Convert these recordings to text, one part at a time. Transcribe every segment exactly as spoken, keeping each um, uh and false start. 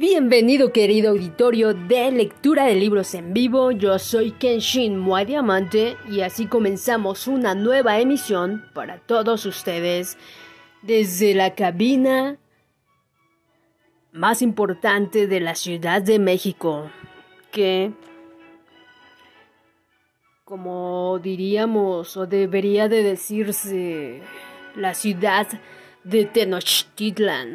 Bienvenido, querido auditorio de lectura de libros en vivo. Yo soy Kenshin Mua Diamante y así comenzamos una nueva emisión para todos ustedes desde la cabina más importante de la Ciudad de México, que, como diríamos o debería de decirse, la ciudad de Tenochtitlan.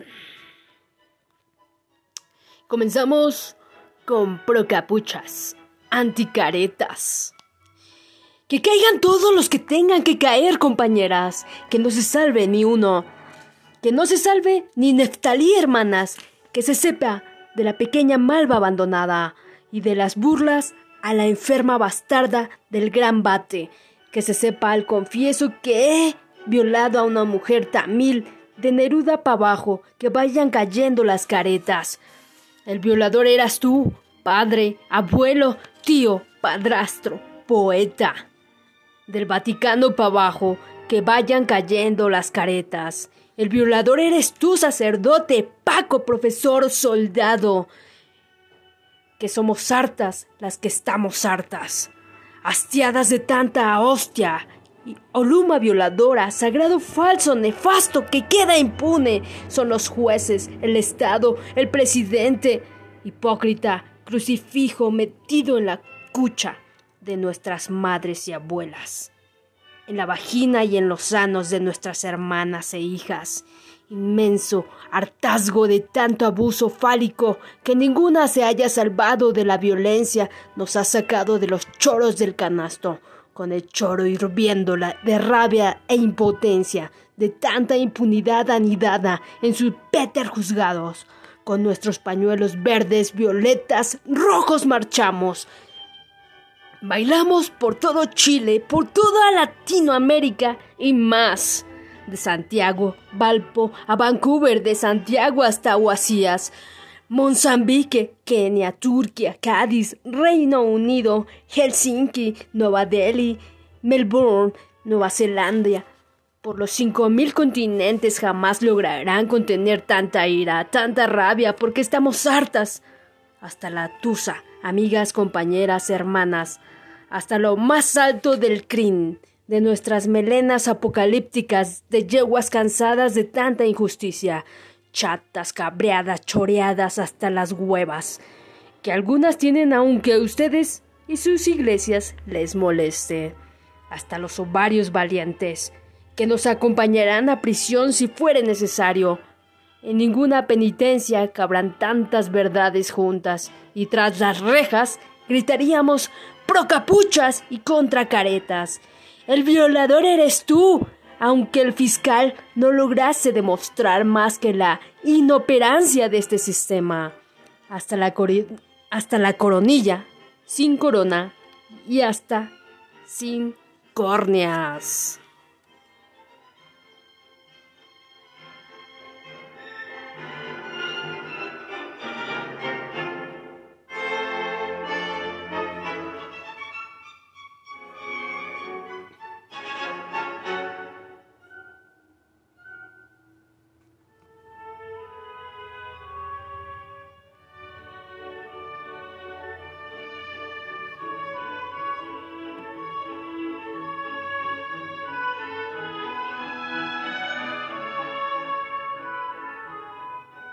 Comenzamos con procapuchas, anticaretas. Que caigan todos los que tengan que caer, compañeras. Que no se salve ni uno. Que no se salve ni Neftalí, hermanas. Que se sepa de la pequeña malva abandonada y de las burlas a la enferma bastarda del gran bate. Que se sepa al confieso que he violado a una mujer tamil de Neruda para abajo. Que vayan cayendo las caretas. El violador eras tú, padre, abuelo, tío, padrastro, poeta. Del Vaticano para abajo, que vayan cayendo las caretas. El violador eres tú, sacerdote, Paco, profesor, soldado. Que somos hartas las que estamos hartas, hastiadas de tanta hostia. Y Oluma violadora, sagrado falso, nefasto, que queda impune. Son los jueces, el Estado, el presidente, hipócrita, crucifijo metido en la cucha de nuestras madres y abuelas, en la vagina y en los anos de nuestras hermanas e hijas. Inmenso hartazgo de tanto abuso fálico, que ninguna se haya salvado de la violencia, nos ha sacado de los choros del canasto, con el choro hirviéndola de rabia e impotencia, de tanta impunidad anidada en sus péter juzgados. Con nuestros pañuelos verdes, violetas, rojos marchamos. Bailamos por todo Chile, por toda Latinoamérica y más. De Santiago, Valpo, a Vancouver, de Santiago hasta Huasías, Mozambique, Kenia, Turquía, Cádiz, Reino Unido, Helsinki, Nueva Delhi, Melbourne, Nueva Zelanda. Por los cinco mil continentes jamás lograrán contener tanta ira, tanta rabia, porque estamos hartas. Hasta la tusa, amigas, compañeras, hermanas, hasta lo más alto del crin, de nuestras melenas apocalípticas, de yeguas cansadas de tanta injusticia, chatas, cabreadas, choreadas hasta las huevas, que algunas tienen aunque a ustedes y sus iglesias les moleste, hasta los ovarios valientes, que nos acompañarán a prisión si fuere necesario. En ninguna penitencia cabrán tantas verdades juntas, y tras las rejas gritaríamos procapuchas y contracaretas. El violador eres tú, aunque el fiscal no lograse demostrar más que la inoperancia de este sistema. Hasta la, cori- hasta la coronilla, sin corona, y hasta sin córneas.